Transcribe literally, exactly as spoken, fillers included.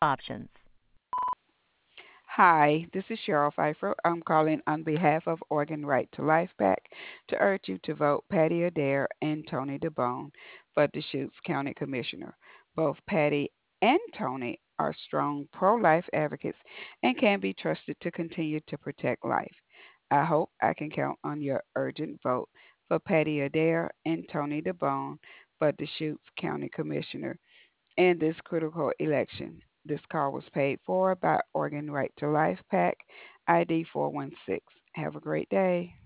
options. Hi, this is Cheryl Pfeiffer. I'm calling on behalf of Oregon Right to Life PAC to urge you to vote Patty Adair and Tony DeBone for Deschutes County Commissioner. Both Patty and Tony are strong pro life advocates and can be trusted to continue to protect life. I hope I can count on your urgent vote for Patty Adair and Tony DeBone for Deschutes County Commissioner in this critical election. This call was paid for by Oregon Right to Life PAC I D four one six. Have a great day.